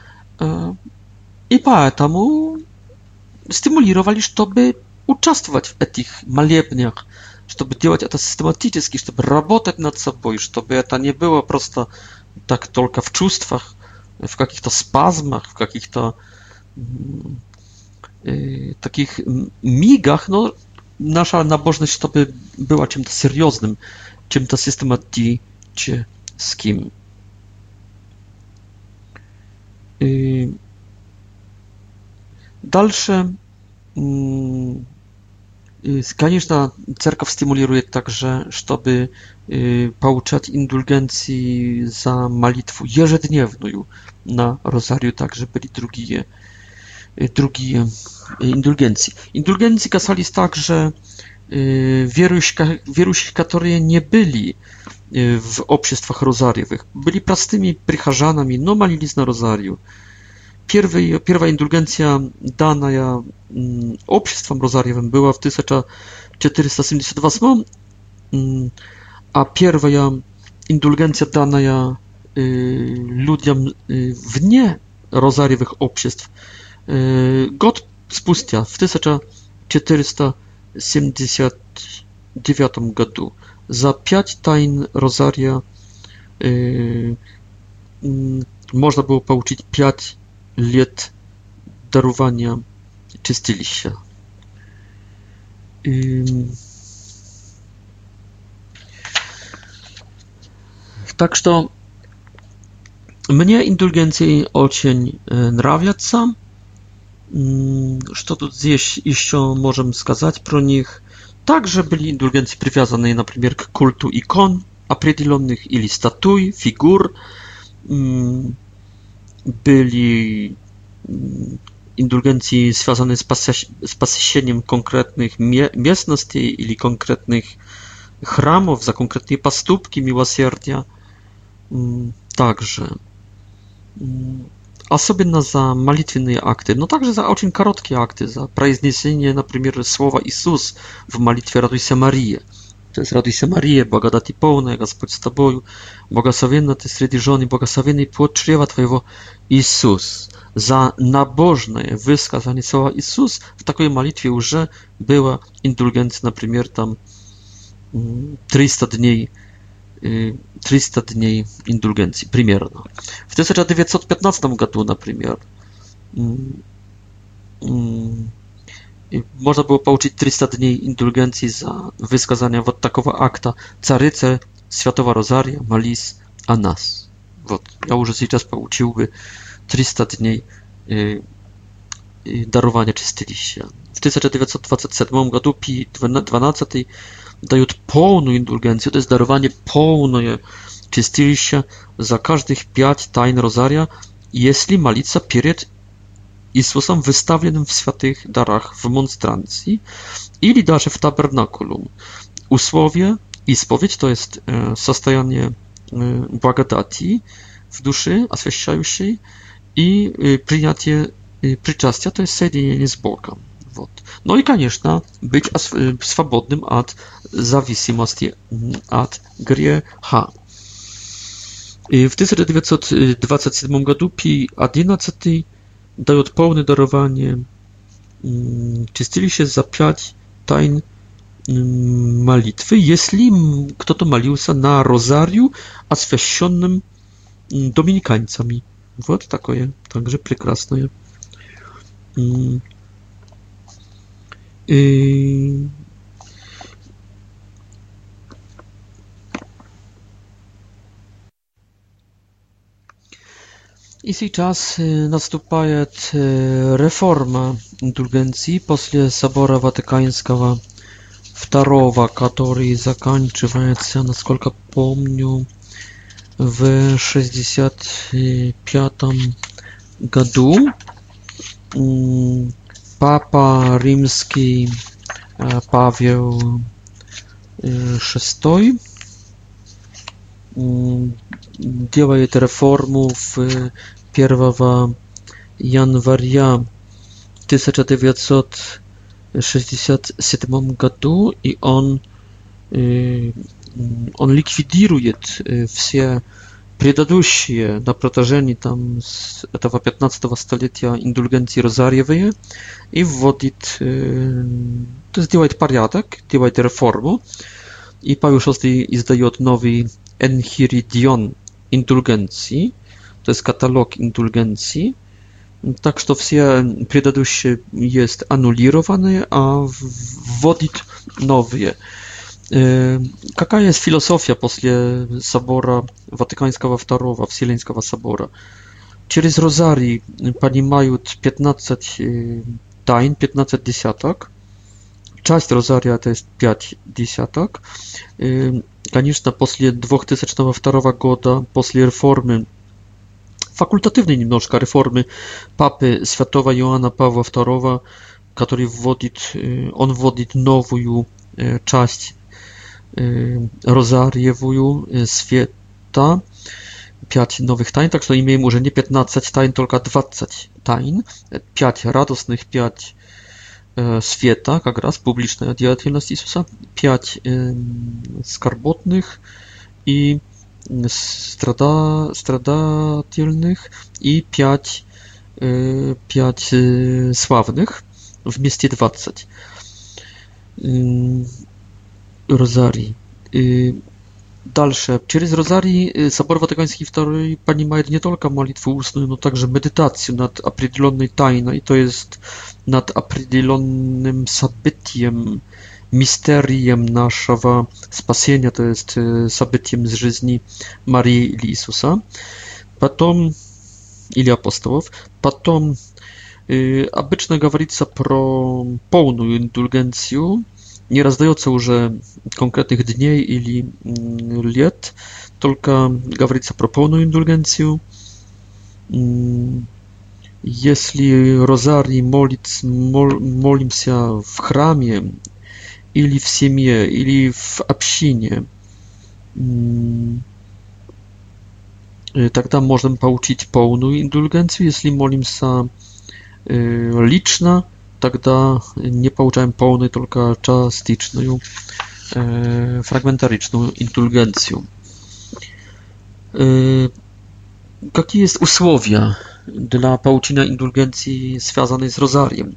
Speaker 1: И поэтому стимулировали, чтобы участвовать в этих молебнях, чтобы делать это систематически, чтобы работать над собой, чтобы это не было просто так только в чувствах, в каких-то спазмах, в каких-то таких мигах, но наша набожность, чтобы была чем-то серьезным, чем-то систематическим. Дальше, конечно, церковь стимулирует также, чтобы получать индульгенции за молитву ежедневную на розарию, также были другие индульгенции. Индульгенции касались также верующих, которые не были в обществах розариевых, были простыми прихожанами, но молились на розарию. Первая индульгенция, данная обществом розариевым, была в 1478, а первая индульгенция, данная людям вне розариевых обществ, год спустя, в 1479 году, за 5 тайн Розария можно было получить 5 лет дарования чистилища. Так что мне индульгенции очень нравятся. Что тут здесь еще можем сказать про них? Также были индульгенции, привязанные, например, к культу икон определенных или статуй, фигур. Были индульгенции, связанные с посещением конкретных местностей или конкретных храмов за конкретные поступки милосердия. Также особенно за молитвенные акты, но также за очень короткие акты, за произнесение, например, слова Иисус в молитве «Радуйся, Мария». То есть «Радуйся, Мария, благодати полная, Господь с тобою, благословенна ты среди жен и благословенный плод чрева твоего, Иисус». За набожное высказание слова Иисус в такой молитве уже была индульгенция, например, там 300 дней индульгенции, примерно. В 1915 году, например, можно было получить 300 дней индульгенции за высказание вот такого акта: «Царица Святого Розария, молись о нас». Вот, я уже сейчас получил бы 300 дней дарования чистилища. В 1927 году Пий XII дают полную индульгенцию, то есть дарование полное чистилища за каждых 5 тайн Розария, если молиться перед Иисусом, выставленным в святых дарах в монстранции или даже в табернакулум. Условие исповедь, то есть состояние благодати в душе, освящающей, и принятие причастия, то есть соединение с Богом. Вот. Ну и, конечно, быть свободным от зависимости от греха. И в 1927 году Пий XI дает полное дарование чистилища за 5 тайн молитвы, если кто-то молился на розарию, освященным доминиканцами. Вот такое, также прекрасное. И сейчас наступает реформа индульгенции после собора Ватиканского II, который заканчивается, насколько помню, в 1965 году. Папа Римский Павел VI делает реформу в 1 января 1967 году, и он ликвидирует все предыдущие на протяжении там с этого 15 столетия индульгенции розарьевые и вводит, то есть делает порядок, делает реформу, и Павел VI издает новый Enchiridion индульгенции, то есть каталог индульгенции, так что все предыдущие есть аннулированы, а вводит новые. Какая есть философия после собора Ватиканского II, Вселенского собора? Через розарий понимают 15 тайн, 15 десяток. Часть розария то есть 5 десяток. Конечно, после 2002 года, после реформы, факультативной немножко реформы папы святого Иоанна Павла II, который вводит новую часть розарьевую света, 5 новых тайн, так что имеем уже не 15 тайн, только 20 тайн, 5 радостных, 5 света, как раз публичная деятельность Иисуса, 5 скорботных и страдательных, и 5 славных. вместе 20. Розарий. Дальше. Через Розарий Собор Ватиканский II понимает не только молитву устную, но также медитацию над определенной тайной, то есть над определенным событием, мистерием нашего спасения, то есть событием из жизни Марии или Иисуса, потом, или апостолов, потом обычно говорится про полную индульгенцию, не раздается уже конкретных дней или лет, только говорится про полную индульгенцию. Если розарий молимся в храме, или в семье, или в общине, тогда можем получить полную индульгенцию. Если молимся лично, тогда не получаем полную, только частичную, фрагментаричную индульгенцию. Какие есть условия для получения индульгенции, связанной с розарием?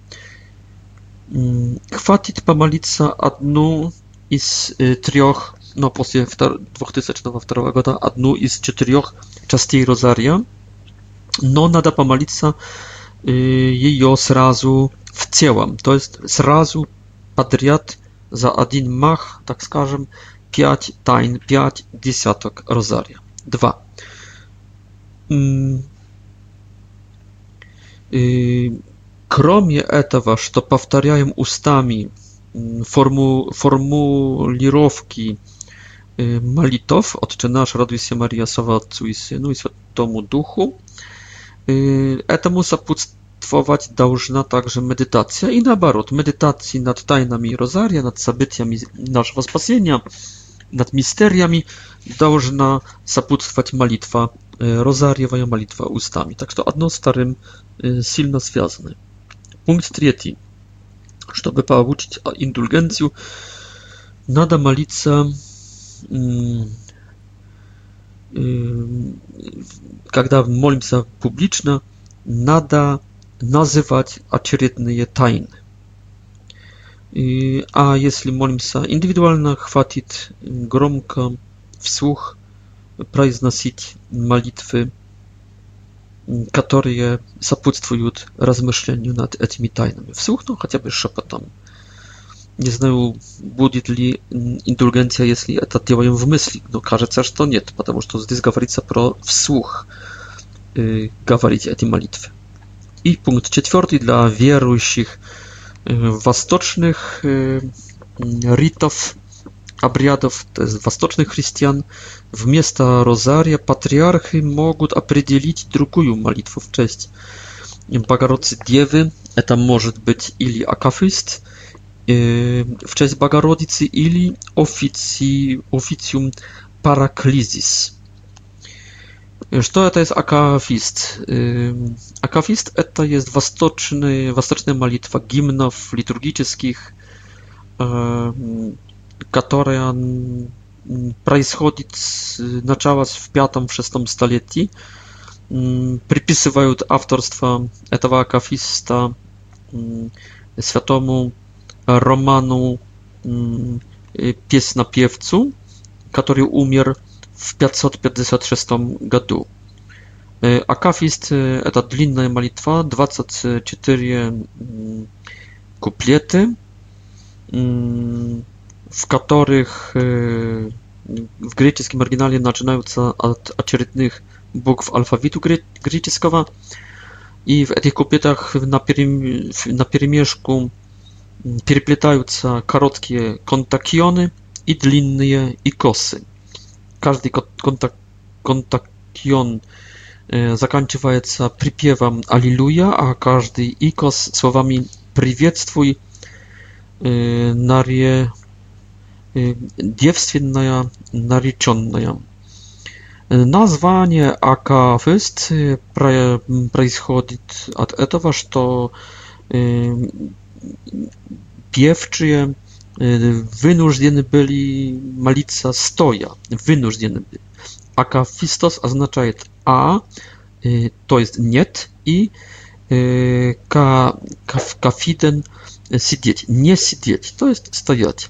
Speaker 1: Хватит помолиться одну из трех, но после 2002 года, одну из 4 частей розария, но надо помолиться ее сразу в целом, то есть сразу подряд за один мах, так скажем, 5 тайн, 5 десяток розария. 2. Кроме этого, что повторяем устами формулировки молитв «Отче наш, радуйся, Мария, слава Отцу и Сыну и Святому Духу», этому сопутствовать должна также медитация. И наоборот, медитации над тайнами розария, над событиями нашего спасения, над мистериями должна сопутствовать молитва, розариевая молитва устами. Так что одно с вторым сильно связаны. Пункт 3. Чтобы получить индульгенцию, надо молиться, когда молимся публично, надо называть очередные тайны. А если молимся индивидуально, хватит громко вслух произносить молитвы, которые сопутствуют размышлению над этими тайнами. Вслух, но хотя бы шепотом. Не знаю, будет ли индульгенция, если это делаем в мысли, но кажется, что нет, потому что здесь говорится про вслух говорить эти молитвы. И пункт 4 для верующих восточных ритов, обрядов, то есть восточных христиан, вместо розария патриархи могут определить другую молитву в честь Богородицы Девы. Это может быть или акафист в честь Богородицы, или официум параклизис. Что это есть акафист? Акафист это есть восточная молитва гимнов литургических, которая происходит началась в V-VI столетии. Приписывают авторство этого акафиста святому Роману Песнопевцу, который умер в 556 году. Акафист это длинная молитва, 24 куплеты, в которых в греческом оригинале начинаются от очередных букв алфавиту греческого, и в этих куплетах наперемешку переплетаются короткие контакионы и длинные икосы. Каждый контакион заканчивается припевом «Аллилуйя», а каждый икос словами «Приветствуй, девственная, нареченная». Название акафист происходит от этого, что певчие вынуждены были молиться стоя, вынуждены были. Акафистос означает «а», то есть «нет», и кафиден сидеть, не сидеть, то есть стоять.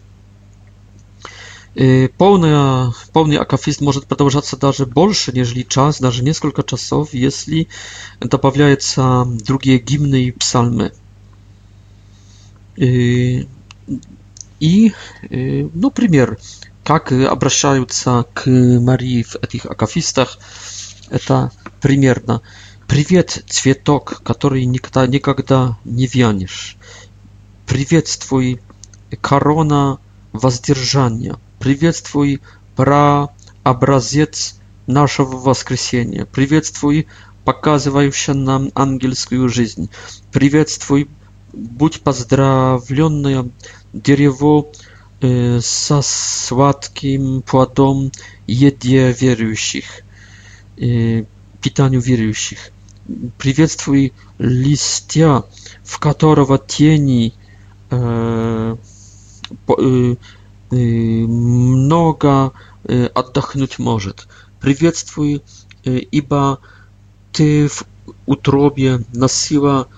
Speaker 1: Полный акафист может продолжаться даже больше, нежели час, даже несколько часов, если добавляются другие гимны и псалмы. Ну, пример, как обращаются к Марии в этих акафистах, это примерно: «Привет, цветок, который никогда не вянешь. Приветствуй, корона воздержания. Приветствуй, прообразец нашего воскресения. Приветствуй, показывающая нам ангельскую жизнь. Приветствуй, будь поздравленное дерево со сладким плодом еде верующих, питанию верующих. Приветствуй, листья, в которого тени много отдохнуть может. Приветствуй, ибо ты в утробе носила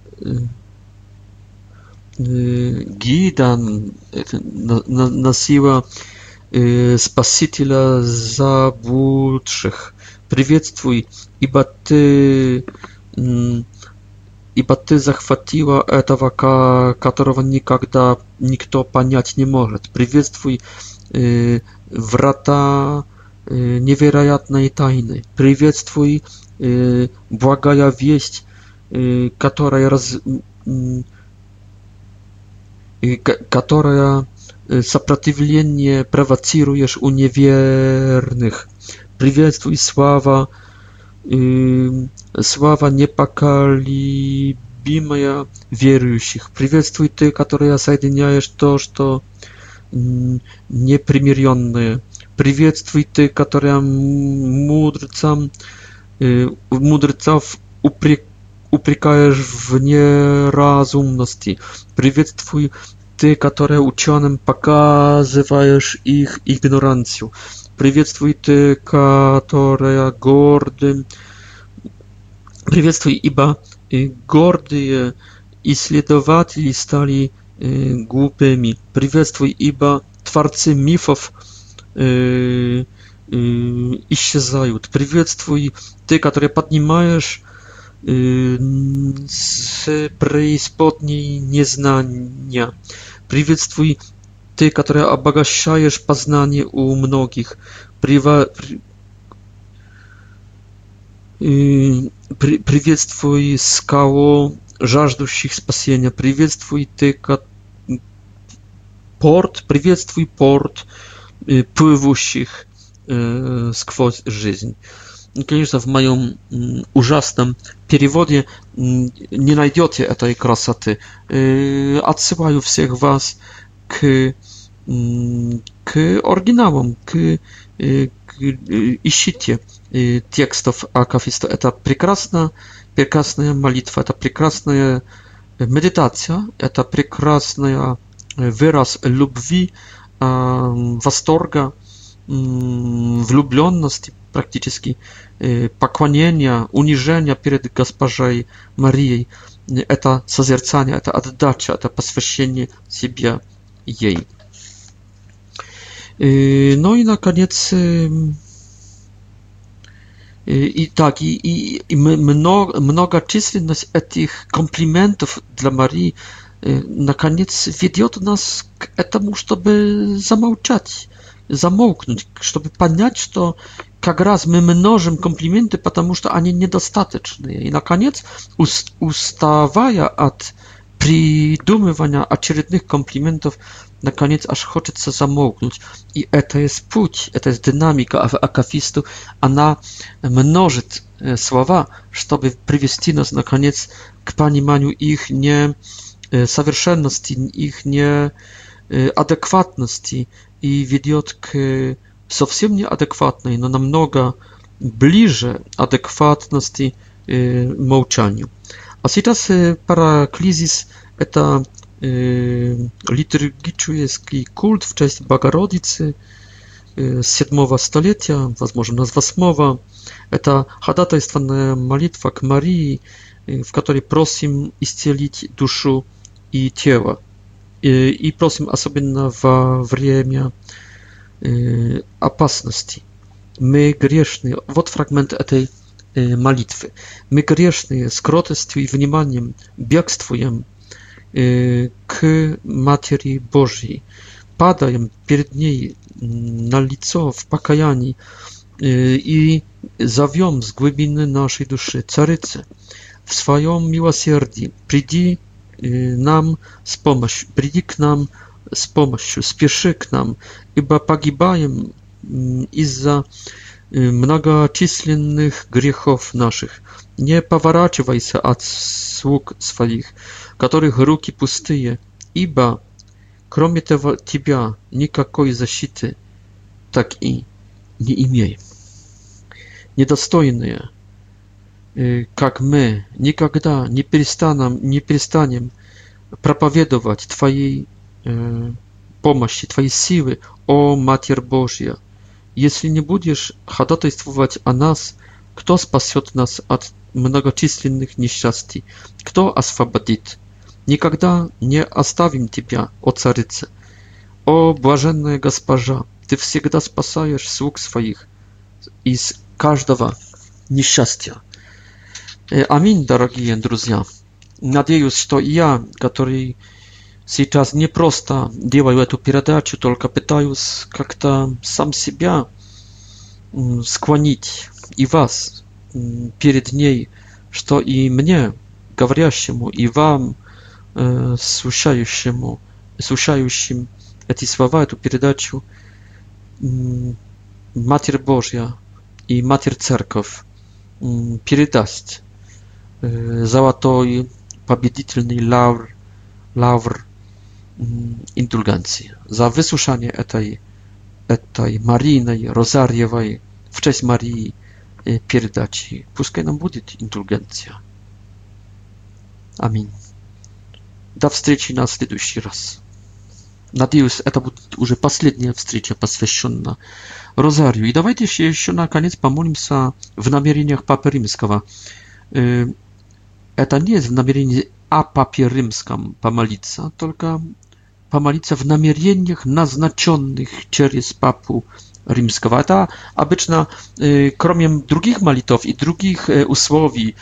Speaker 1: гида, носила Спасителя заблудших. Приветствуй, ибо ты захватила этого, которого никогда никто понять не может. Приветствуй, врата невероятной тайны. Приветствуй, благая весть, которая сопротивление провоцируешь у неверных. Приветствуй, слава непоколебимая верующих. Приветствуй ты, которая соединяешь то, что непримиренное. Приветствуй ты, которая мудрецов упрекаешь в неразумности. Приветствуй ты, которая ученым показываешь их игноранцию. Приветствуй ты, которая гордым. Приветствуй, ибо гордые исследователи стали глупыми. Приветствуй, ибо творцы мифов исчезают. Приветствуй ты, который поднимаешь с преисподней незнания. Приветствуй ты, который обогащаешь познание у многих. Приветствуй скалу жаждущих спасения. Приветствуй ты порт, приветствуй порт плывущих сквозь жизнь. Конечно, в моем ужасном переводе не найдете этой красоты. Отсылаю всех вас к оригиналам, ищите текстов акафиста. Это прекрасная молитва, это прекрасная медитация, это прекрасный выraz любви, восторга, влюбленности практически, поклонения, унижения перед Госпожой Марией. Это созерцание, это отдача, это посвящение себя ей. Ну и наконец, многочисленность этих комплиментов для Марии наконец ведет нас к этому, чтобы замолкнуть, чтобы понять, что как раз мы множим комплименты, потому что они недостаточные. И наконец, уставая от придумывания очередных комплиментов, наконец аж хочется замолкнуть. И это есть путь, это есть динамика акафисту. Она множит слова, чтобы привести нас наконец к пониманию их несовершенности, их неадекватности, и ведет к совсем неадекватной, но намного ближе адекватности молчанию. А сейчас параклизис – это литургический культ в честь Богородицы с 7 столетия, возможно, с 8. Это ходатайственная молитва к Марии в которой просим исцелить душу и тело. И просим особенно во время опасности. Мы грешные. Вот фрагмент этой молитвы. Мы грешные с кротостью и вниманием бегствуем к Матери Божьей, падаем перед ней на лицо в покаянии и зовем с глубины нашей души: Царица, в своем милосердии приди нам с помощью, приди к нам с помощью, спеши к нам, ибо погибаем из-за многочисленных грехов наших. Не поворачивайся от слуг своих, которых руки пустые, ибо кроме тебя никакой защиты так и не имеем. Недостойные, как мы, никогда не перестанем проповедовать Твоей помощи, Твоей силы, о Матерь Божья. Если не будешь ходатайствовать о нас, кто спасет нас от многочисленных несчастий? Кто освободит? Никогда не оставим Тебя, о Царица. О блаженная Госпожа, Ты всегда спасаешь слуг своих из каждого несчастья. Аминь, дорогие друзья. Надеюсь, что я, который сейчас не просто делаю эту передачу, только пытаюсь как-то сам себя склонить и вас перед ней, что и мне, говорящему, и вам, слушающим эти слова, эту передачу, Матерь Божья и Матерь Церковь передаст золотой победительный лавр индульгенции за выслушание этой Марийной, Розарьевой в честь Марии передачи. Пускай нам будет индульгенция. Аминь. До встречи на следующий раз. Надеюсь, это будет уже последняя встреча, посвященная Розарию. И давайте еще наконец помолимся в намерениях Папы Римского. Это не в намерении о Папе Римском помолиться, только помолиться в намерениях, назначенных через Папу Римского. Это обычно, кроме других молитв и других условий,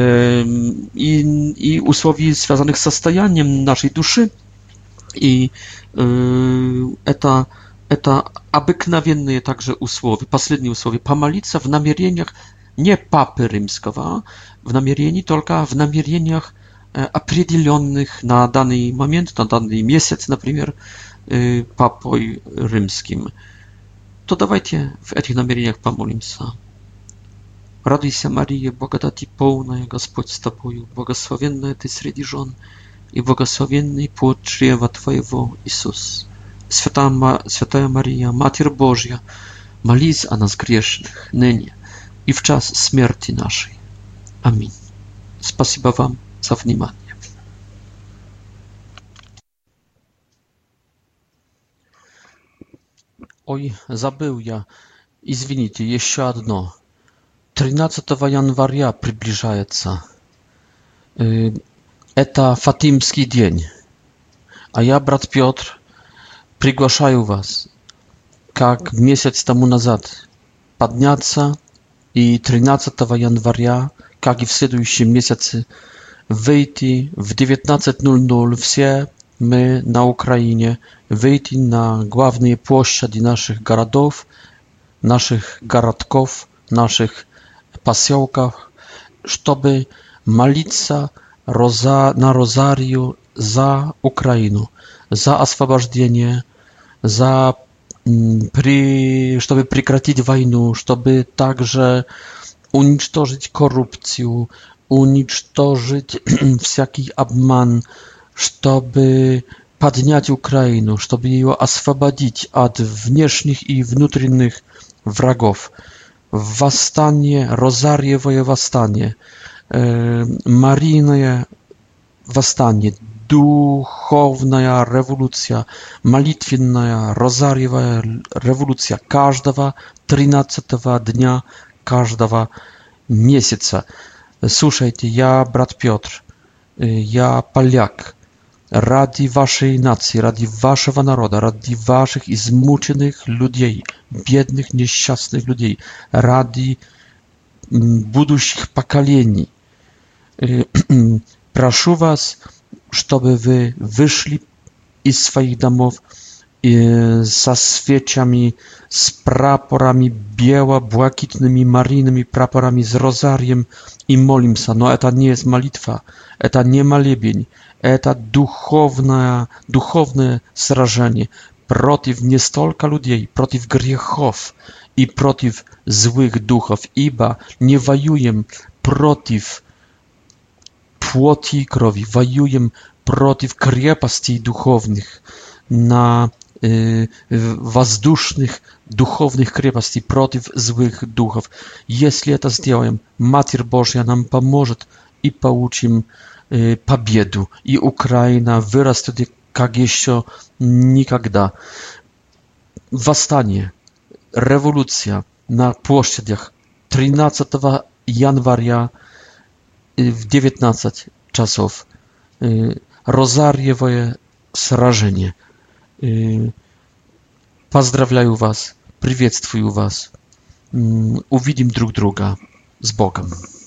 Speaker 1: и условий, связанных с состоянием нашей души, и это обыкновенные также условия, последние условия, помолиться в намерениях не Папы Римского, в намерении, только в намерениях определенных на данный момент, на данный месяц, например, Папой Римским. То давайте в этих намерениях помолимся. Радуйся, Мария, благодати полная, Господь с тобою, благословенная ты среди жен, и благословенный плод чрева твоего, Иисус. Святая Мария, Матерь Божья, молись о нас грешных, ныне и в час смерти нашей. Аминь. Спасибо вам за внимание. Ой, забыл я. Извините, еще одно. 13 января приближается. Это Фатимский день. А я, брат Петр, приглашаю вас, как месяц тому назад, подняться и 13 января, как и в следующем месяце, выйти в 19:00 все мы на Украине, выйти на главные площади наших городов, наших городков, наших поселков, чтобы молиться на Розарию за Украину, за освобождение, чтобы прекратить войну, чтобы также уничтожить коррупцию, уничтожить всякий обман, чтобы поднять Украину, чтобы ее освободить от внешних и внутренних врагов. Восстание, Розарьевое восстание, Марийное восстание, духовная революция, молитвенная, Розарьевая революция каждого 13-го дня, каждого месяца. Слушайте, я брат Петр, я поляк. Ради вашей нации, ради вашего народа, ради ваших измученных людей, бедных, несчастных людей, ради будущих поколений. Прошу вас, чтобы вы вышли из своих домов со свечами, с прапорами бело-бłakitnymi, maryjnymi прапорами, с розарием и молимся. Но это не есть молитва, это не молебень, это духовное сражение против не столько людей, против грехов и против злых духов, ибо не воюем против плоти и крови, воюем против крепостей духовных, на воздушных духовных крепостей, против злых духов. Если это сделаем, Матерь Божья нам поможет и получим победу, и Украина вырастет как еще никогда. Восстание, революция на площадях 13 января в 19 часов. Розарьевое сражение. Поздравляю вас, приветствую вас. Увидим друг друга. С Богом.